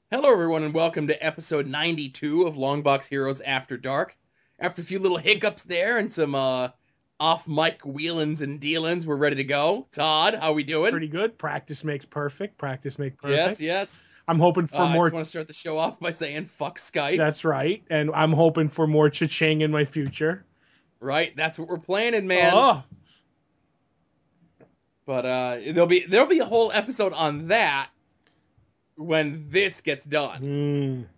Hello, everyone, and welcome to episode 92 of Longbox Heroes After Dark. After a few little hiccups there and some off-mic wheelins and dealins, we're ready to go. Todd, how we doing? Pretty good. Practice makes perfect. Practice makes Yes, perfect. yes. I'm hoping for I just more. want to start the show off by saying fuck Skype. That's right. And I'm hoping for more cha-ching in my future. Right, that's what we're planning, man. Oh, But there'll be a whole episode on that when this gets done.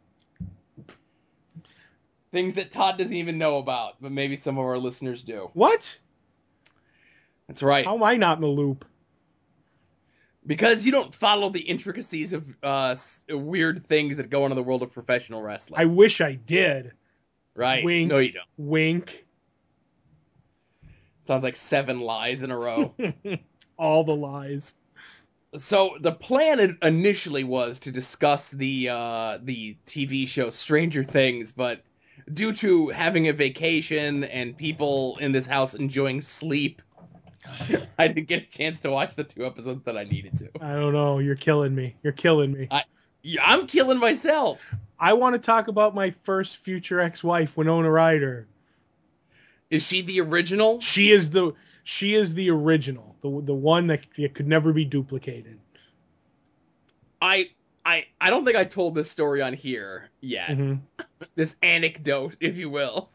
Things that Todd doesn't even know about, but maybe some of our listeners do. What? That's right. How am I not in the loop? Because you don't follow the intricacies of weird things that go on in the world of professional wrestling. I wish I did. Right? Wink. No, you don't. Wink. Sounds like 7 lies in a row. All the lies. So the plan initially was to discuss the TV show Stranger Things, but due to having a vacation and people in this house enjoying sleep, I didn't get a chance to watch the 2 episodes that I needed to. I don't know. You're killing me. You're killing me. I'm killing myself. I want to talk about my first future ex-wife, Winona Ryder. Is she the original? She is the original, the one that could never be duplicated. I don't think I told this story on here yet. Mm-hmm. This anecdote, if you will.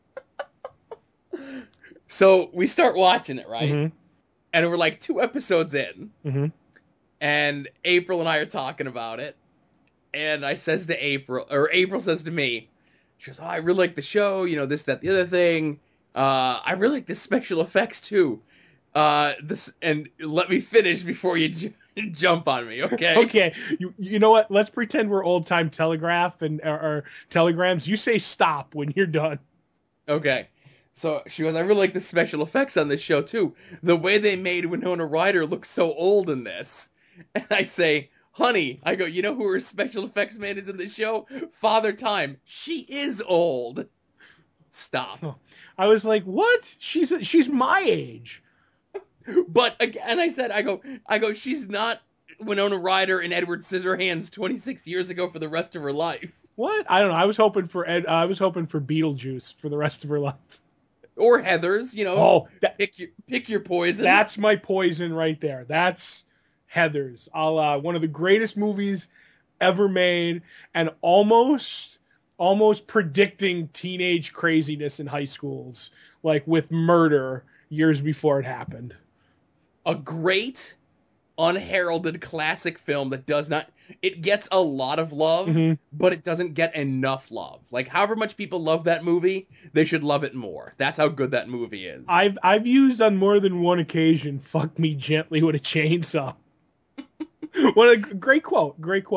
So we start watching it, right? Mm-hmm. And we're like 2 episodes in. Mm-hmm. And April and I are talking about it. And I says to April, or April says to me, she goes, "Oh, I really like the show, this, that, the other thing. I really like the special effects too. And let me finish before you jump on me, okay?" Okay. You know what? Let's pretend we're old time telegraph and or telegrams. You say stop when you're done. Okay. So she goes, "I really like the special effects on this show too. The way they made Winona Ryder look so old in this." And I say, "Honey," I go, "you know who her special effects man is in this show? Father Time. She is old." Stop. I was like, "What? She's my age." But again, I go, she's not Winona Ryder and Edward Scissorhands 26 years ago for the rest of her life. What? I don't know. I was hoping for Beetlejuice for the rest of her life. Or Heathers, Oh, pick your poison. that's my poison right there. That's Heathers. One of the greatest movies ever made, and almost predicting teenage craziness in high schools, like with Murder years before it happened. A great unheralded classic film that does not, it gets a lot of love, Mm-hmm. but it doesn't get enough love. Like, however much people love that movie, they should love it more. That's how good that movie is. I've used on more than one occasion "fuck me gently with a chainsaw." What a great quote.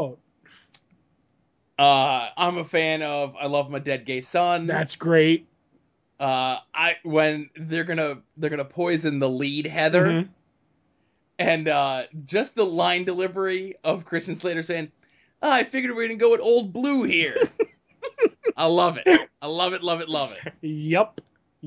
I'm a fan of I Love My Dead Gay Son. That's great. When they're gonna poison the lead Heather, Mm-hmm. and just the line delivery of Christian Slater saying, "I figured we were gonna go with Old Blue here." I love it. I love it. Love it. Love it. Yep.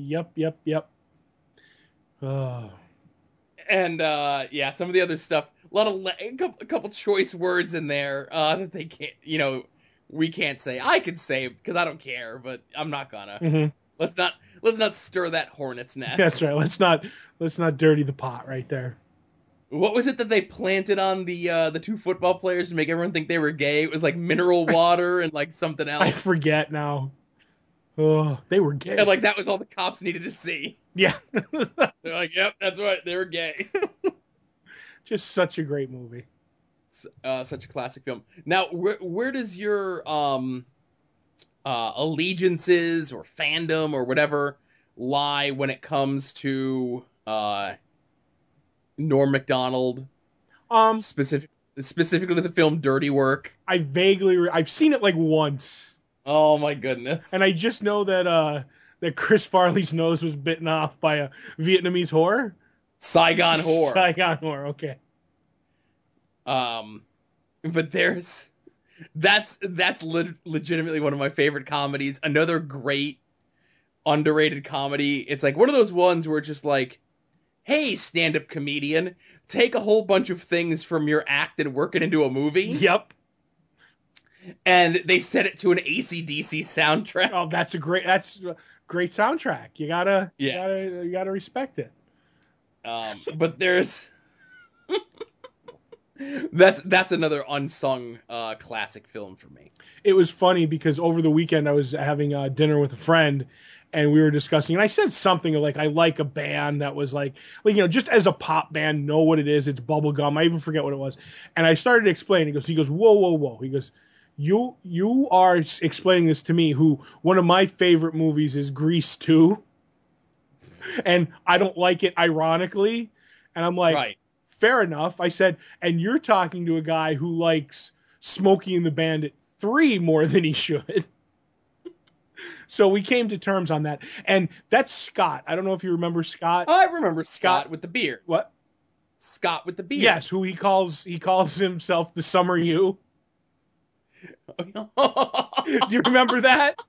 Oh. And yeah, some of the other stuff, a couple choice words in there that they can't, we can't say. I can say because I don't care, but I'm not gonna. Mm-hmm. Let's not stir that hornet's nest. That's right. Let's not dirty the pot right there. What was it that they planted on the 2 football players to make everyone think they were gay? It was like mineral water and like something else. I forget now. Oh, they were gay. And like that was all the cops needed to see. Yeah. They're like, "Yep, that's right, they were gay." Just such a great movie. Such a classic film. Now, where does your allegiances or fandom or whatever lie when it comes to Norm Macdonald, specifically the film Dirty Work? I've seen it like once, Oh my goodness! and I just know that Chris Farley's nose was bitten off by a Vietnamese whore. Saigon Whore. Saigon whore. Okay. But that's legitimately one of my favorite comedies. Another great underrated comedy. It's like one of those ones where it's just like, "Hey, stand-up comedian, take a whole bunch of things from your act and work it into a movie." Yep. And they set it to an AC/DC soundtrack. Oh, that's a great soundtrack. Yes. You gotta respect it. But there's that's another unsung classic film for me. It was funny because over the weekend I was having dinner with a friend, and we were discussing, and I said something like, I like a band that was like just as a pop band, know what it is. It's bubblegum. I even forget what it was. And I started explaining. He goes, whoa, whoa, whoa. He goes, you are explaining this to me, who one of my favorite movies is Grease 2. And I don't like it ironically. And I'm like, Right. Fair enough. I said, and you're talking to a guy who likes Smokey and the Bandit 3 more than he should. So we came to terms on that. And that's Scott. I don't know if you remember Scott. I remember Scott with the beard. What? Scott with the beard. Yes, who he calls himself the Summer You. Do you remember that?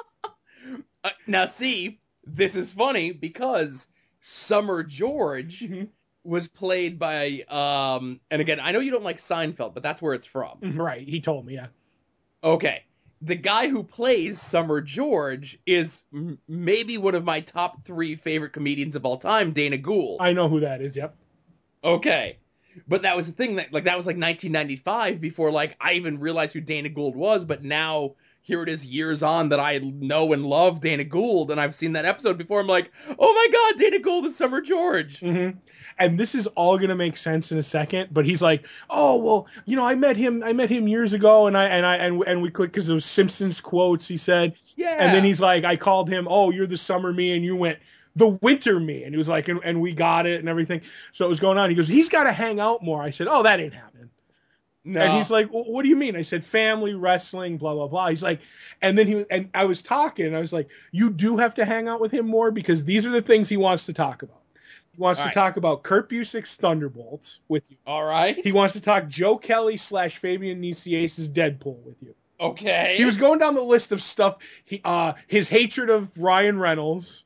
Now see, this is funny because Summer George was played by and again, I know you don't like Seinfeld, but that's where it's from. Right, he told me, yeah. Okay. The guy who plays Summer George is maybe one of my top 3 favorite comedians of all time, Dana Gould. I know who that is, yep. Okay. But that was the thing that was 1995 before I even realized who Dana Gould was, but now here it is years on that I know and love Dana Gould, and I've seen that episode before. I'm like, oh my God, Dana Gould is Summer George. Mm-hmm. And this is all going to make sense in a second, but he's like, oh, well, I met him years ago, and we clicked because of Simpsons quotes, he said. Yeah. And then he's like, I called him, oh, you're the summer me, and you went, the winter me. And he was like, and we got it and everything. So it was going on. He goes, he's got to hang out more. I said, oh, that ain't happening. No. And he's like, well, what do you mean? I said, family, wrestling, blah, blah, blah. He's like, and then I was talking, and I was like, you do have to hang out with him more because these are the things he wants to talk about. He wants to talk about Kurt Busiek's Thunderbolts with you. All right. He wants to talk Joe Kelly / Fabian Niciez's Deadpool with you. Okay. He was going down the list of stuff. His hatred of Ryan Reynolds.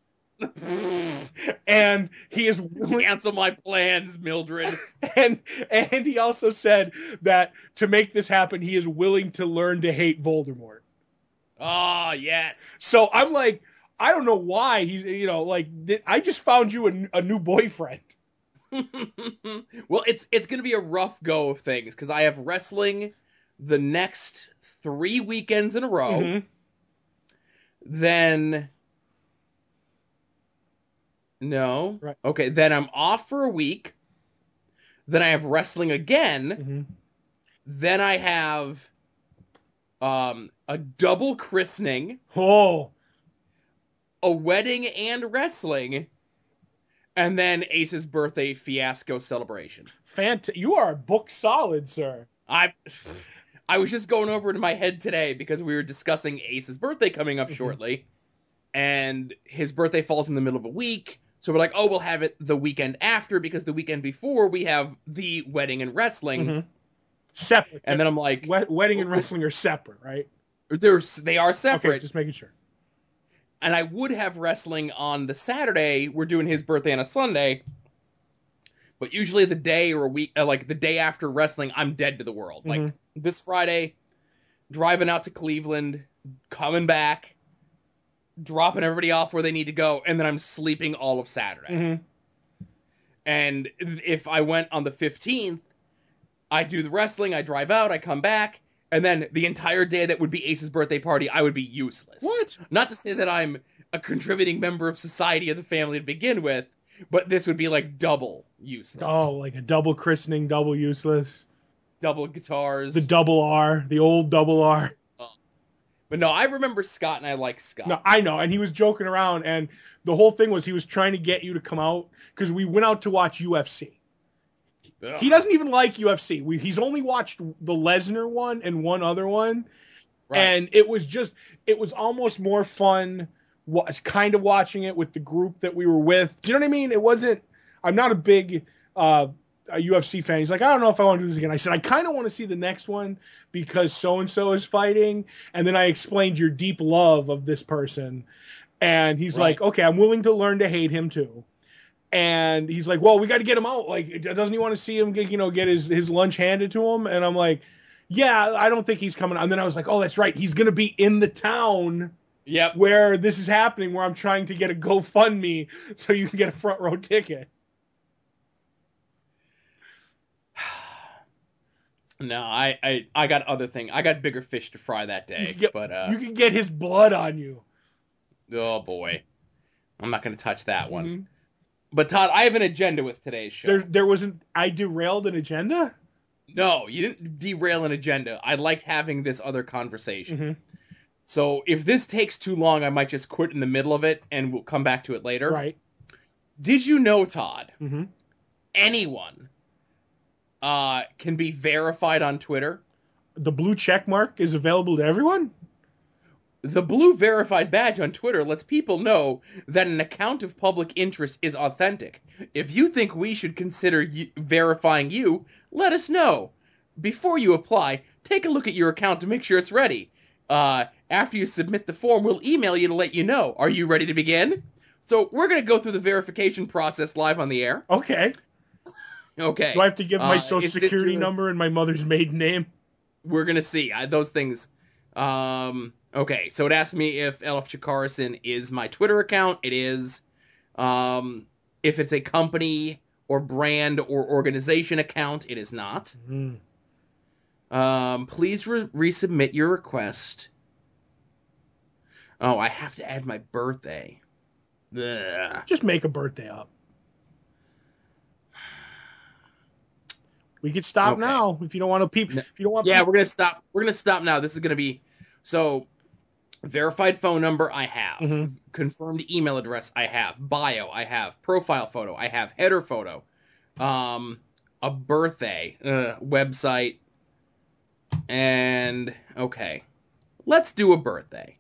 And he is willing... Cancel my plans, Mildred. And he also said that to make this happen, he is willing to learn to hate Voldemort. Oh, yes. So I'm like, I don't know why he's, I just found you a new boyfriend. Well, it's going to be a rough go of things because I have wrestling the next 3 weekends in a row. Mm-hmm. Then... No. Right. Okay, then I'm off for a week. Then I have wrestling again. Mm-hmm. Then I have a double christening. Oh. A wedding and wrestling. And then Ace's birthday fiasco celebration. You are booked solid, sir. I was just going over it in my head today because we were discussing Ace's birthday coming up shortly. And his birthday falls in the middle of a week. So we're like, oh, we'll have it the weekend after because the weekend before we have the wedding and wrestling. Mm-hmm. Separate. And then I'm like... Wedding and wrestling are separate, right? They are separate. Okay, just making sure. And I would have wrestling on the Saturday. We're doing his birthday on a Sunday. But usually the day or a week, the day after wrestling, I'm dead to the world. Mm-hmm. Like this Friday, driving out to Cleveland, coming back, dropping everybody off where they need to go, and then I'm sleeping all of Saturday. Mm-hmm. And if I went on the 15th, I do the wrestling, I drive out, I come back, and then the entire day that would be Ace's birthday party, I would be useless. What? Not to say that I'm a contributing member of society of the family to begin with, but this would be like double useless. Oh, like a double christening, double useless. Double guitars. The double R, the old double R. But no, I remember Scott, and I like Scott. No, I know, and he was joking around, and the whole thing was he was trying to get you to come out, because we went out to watch UFC. Ugh. He doesn't even like UFC. He's only watched the Lesnar one and one other one, right. And it was almost more fun kind of watching it with the group that we were with. Do you know what I mean? I'm not a big a UFC fan. He's like, I don't know if I want to do this again. I said, I kind of want to see the next one because so-and-so is fighting. And then I explained your deep love of this person. And he's like, okay, I'm willing to learn to hate him too. And he's like, well, we got to get him out. Like, doesn't he want to see him get his lunch handed to him? And I'm like, Yeah, I don't think he's coming. And then I was like, oh, that's right. He's going to be in the town Yep. where this is happening, where I'm trying to get a GoFundMe so you can get a front row ticket. No, I got other thing. I got bigger fish to fry that day. You can get his blood on you. Oh boy, I'm not going to touch that one. Mm-hmm. But Todd, I have an agenda with today's show. There wasn't. I derailed an agenda. No, you didn't derail an agenda. I liked having this other conversation. Mm-hmm. So if this takes too long, I might just quit in the middle of it, and we'll come back to it later. Right. Did you know, Todd? Mm-hmm. Anyone can be verified on Twitter. The blue check mark is available to everyone? The blue verified badge on Twitter lets people know that an account of public interest is authentic. If you think we should consider verifying you, let us know. Before you apply, take a look at your account to make sure it's ready. After you submit the form, we'll email you to let you know. Are you ready to begin? So we're going to go through the verification process live on the air. Okay. Okay. Do I have to give my social security number and my mother's maiden name? We're going to see. Those things. Okay, so it asks me if LF Chikarason is my Twitter account. It is. If it's a company or brand or organization account, it is not. Mm-hmm. Please resubmit your request. Oh, I have to add my birthday. Ugh. Just make a birthday up. We could stop now if you don't want to peep. If you don't want. Yeah, we're gonna stop. We're gonna stop now. This is gonna be so. Verified phone number I have. Mm-hmm. Confirmed email address I have. Bio I have. Profile photo I have. Header photo. A birthday. Website. And okay. Let's do a birthday.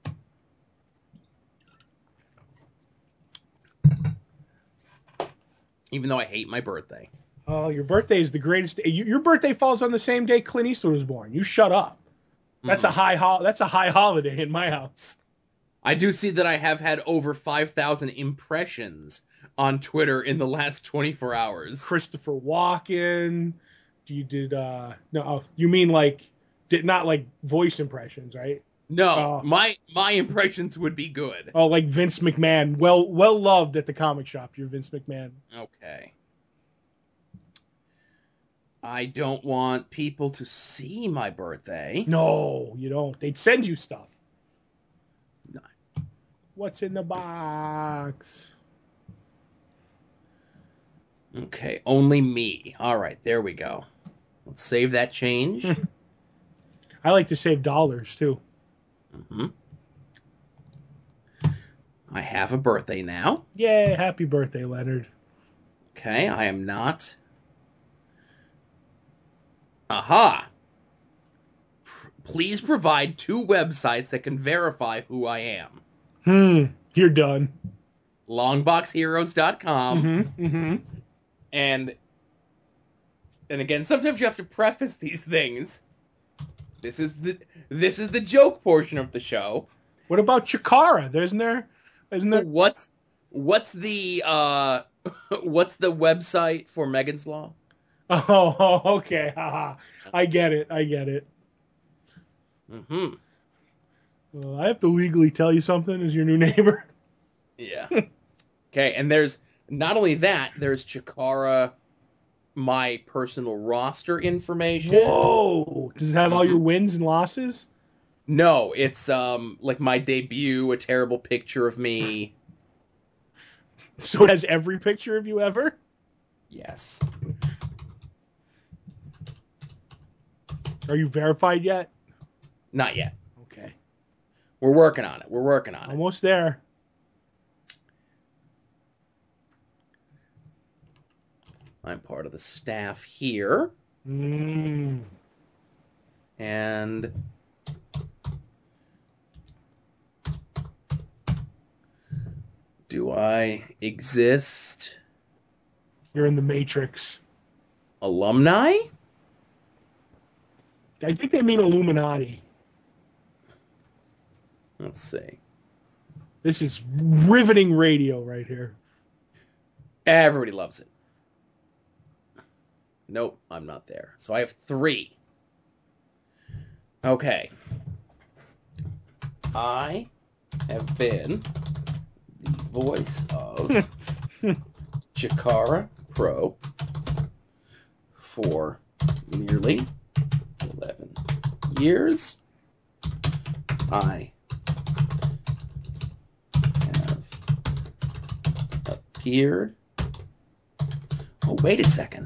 Even though I hate my birthday. Oh, your birthday is the greatest. Your birthday falls on the same day Clint Eastwood was born. You shut up. That's a high holiday in my house. I do see that I have had over 5,000 impressions on Twitter in the last 24 hours. Christopher Walken. You did no? You mean not like voice impressions, right? No, my impressions would be good. Oh, like Vince McMahon. Well loved at the comic shop. You're Vince McMahon. Okay. I don't want people to see my birthday. No, you don't. They'd send you stuff. No. What's in the box? Okay, only me. All right, there we go. Let's save that change. I like to save dollars, too. Mm-hmm. I have a birthday now. Yay, happy birthday, Leonard. Okay, I am not... Aha! Please provide 2 websites that can verify who I am. You're done. Longboxheroes.com. Mm-hmm, mm-hmm. And again, sometimes you have to preface these things. This is the joke portion of the show. What about Chikara? Isn't there? What's the what's the website for Megan's Law? Oh, okay. I get it. Mm-hmm. I have to legally tell you something as your new neighbor. Yeah. Okay, and there's not only that, there's Chikara, my personal roster information. Whoa! Does it have all your wins and losses? No, it's like my debut, a terrible picture of me. So it has every picture of you ever? Yes. Are you verified yet? Not yet. Okay. We're working on it. Almost there. I'm part of the staff here. And do I exist? You're in the Matrix. Alumni? I think they mean Illuminati. Let's see. This is riveting radio right here. Everybody loves it. Nope, I'm not there. So I have 3. Okay. I have been the voice of Chikara Pro for nearly 11 years. I have appeared. Oh, wait a second.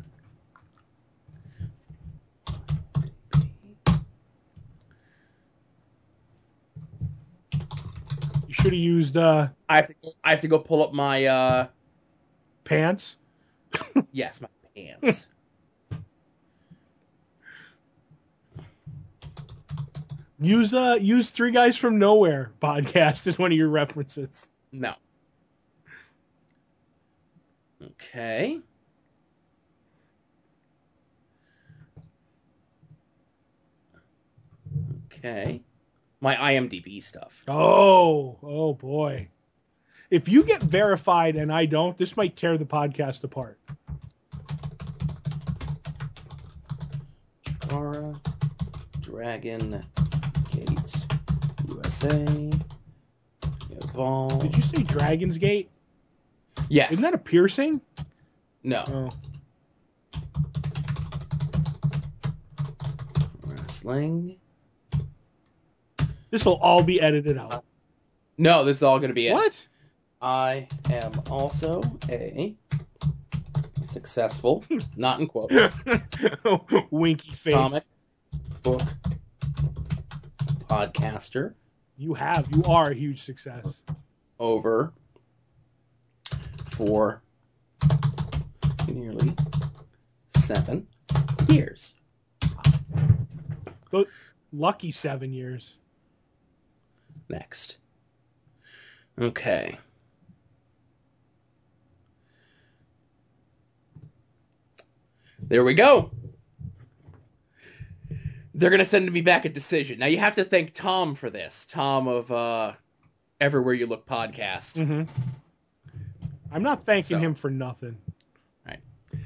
You should have used I have to go pull up my pants. yes, my pants. Use Three Guys from Nowhere podcast as one of your references. No. Okay. Okay. My IMDb stuff. Oh boy. If you get verified and I don't, this might tear the podcast apart. Chikara, Dragon Gate, USA, Evolve. Did you say Dragon's Gate? Yes. Isn't that a piercing? No. Oh. Wrestling. This will all be edited out. No, this is all going to be it. What? I am also a successful, not in quotes, Winky face. comic book podcaster You are a huge success. over for nearly 7 years. But lucky 7 years. Next. Okay. There we go. They're going to send me back a decision. Now, you have to thank Tom for this. Tom of Everywhere You Look podcast. Mm-hmm. I'm not thanking him for nothing. Right.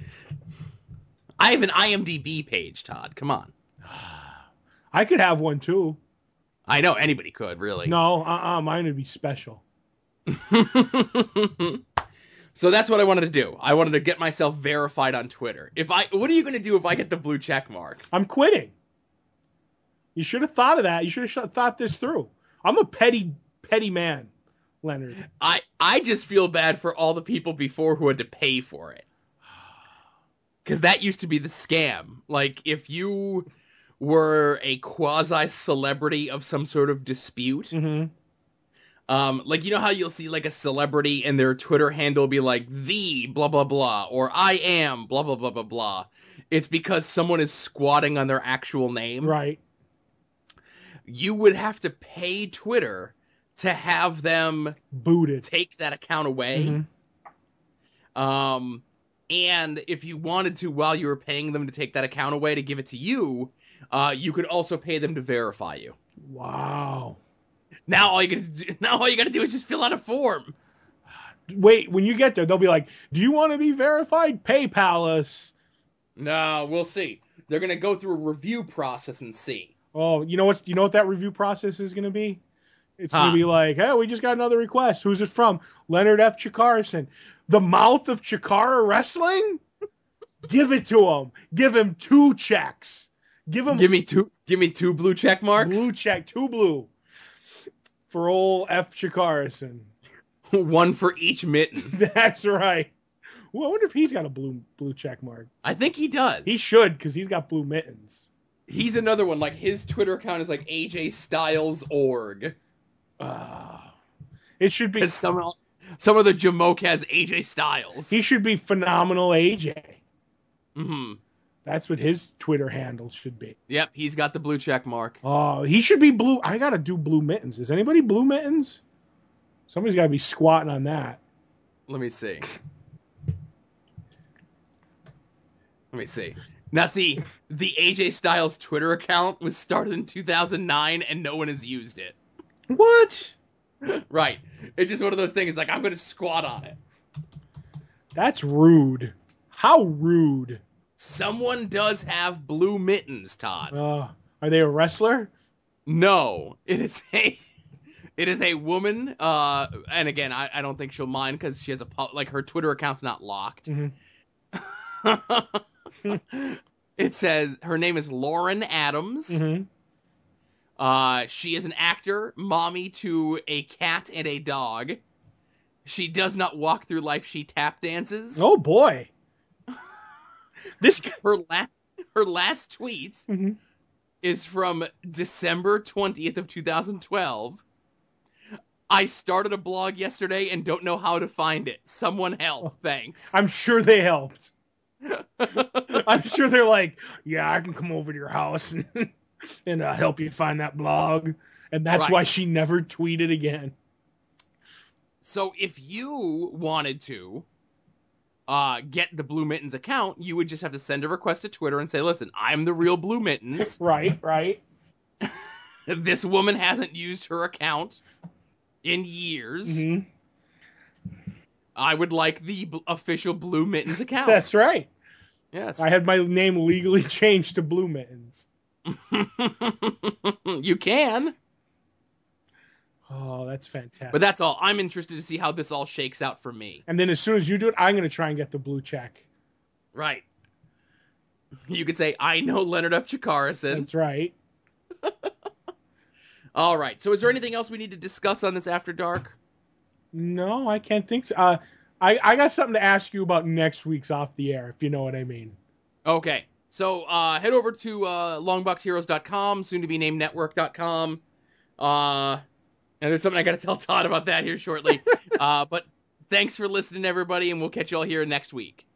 I have an IMDb page, Todd. Come on. I could have one too. I know anybody could, really. No, mine would be special. So that's what I wanted to do. I wanted to get myself verified on Twitter. What are you going to do if I get the blue check mark? I'm quitting. You should have thought of that. You should have thought this through. I'm a petty man, Leonard. I just feel bad for all the people before who had to pay for it. Because that used to be the scam. Like, if you were a quasi-celebrity of some sort of dispute, Mm-hmm. like, you know how you'll see, like, a celebrity and their Twitter handle be like, the blah, blah, blah, or I am blah, blah, blah, blah, blah. It's because someone is squatting on their actual name. Right. You would have to pay Twitter to have them Booted. take that account away. Mm-hmm. And if you wanted to, while you were paying them to take that account away to give it to you, you could also pay them to verify you. Wow. Now all you gotta do is just fill out a form. Wait, when you get there, they'll be like, "Do you want to be verified? PayPal us." No, we'll see. They're gonna go through a review process and see. Oh, you know what that review process is going to be? It's going to be like, "Hey, we just got another request. Who's it from? Leonard F. Chikarson. The mouth of Chikara Wrestling? Give it to him. Give him 2 checks. Give me two blue check marks. Blue check, 2 blue. For old F. Chikarson. One for each mitten. That's right. Well, I wonder if he's got a blue check mark. I think he does. He should, because he's got blue mittens. He's another one. Like, his Twitter account is like AJ Styles org. It should be. Because some of the Jamoke has AJ Styles. He should be Phenomenal AJ. Mm-hmm. That's what his Twitter handle should be. Yep, he's got the blue check mark. Oh, he should be blue. I got to do blue mittens. Is anybody blue mittens? Somebody's got to be squatting on that. Let me see. Now, see, the AJ Styles Twitter account was started in 2009, and no one has used it. What? Right. It's just one of those things, like, I'm going to squat on it. That's rude. How rude. Someone does have blue mittens, Todd. Are they a wrestler? No, it is a woman. And again, I don't think she'll mind because she has like her Twitter account's not locked. Mhm. It says her name is Lauren Adams. Mhm. She is an actor, mommy to a cat and a dog. She does not walk through life; she tap dances. Oh boy. This guy. Her last tweet Mhm. is from December 20th of 2012. I started a blog yesterday and don't know how to find it. Someone help. Thanks. I'm sure they helped. I'm sure they're like, yeah, I can come over to your house and help you find that blog. And that's Right. why she never tweeted again. So if you wanted to get the Blue Mittens account, you would just have to send a request to Twitter and say, listen, I'm the real Blue Mittens. Right. This woman hasn't used her account in years. Mhm. I would like the official Blue Mittens account. That's right. Yes. I had my name legally changed to Blue Mittens. You can. Oh, that's fantastic. But that's all. I'm interested to see how this all shakes out for me. And then as soon as you do it, I'm going to try and get the blue check. Right. You could say, I know Leonard F. Chikarason. That's right. All right. So is there anything else we need to discuss on this After Dark? No, I can't think so. I got something to ask you about next week's Off the Air, if you know what I mean. Okay. So head over to longboxheroes.com, soon to be named network.com. And there's something I got to tell Todd about that here shortly. But thanks for listening, everybody, and we'll catch you all here next week.